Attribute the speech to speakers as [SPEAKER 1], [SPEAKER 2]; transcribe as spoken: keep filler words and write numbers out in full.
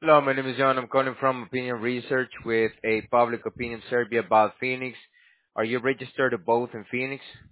[SPEAKER 1] Hello, my name is John. I'm calling from Opinion Research with a public opinion survey about Phoenix. Are you registered to vote in Phoenix?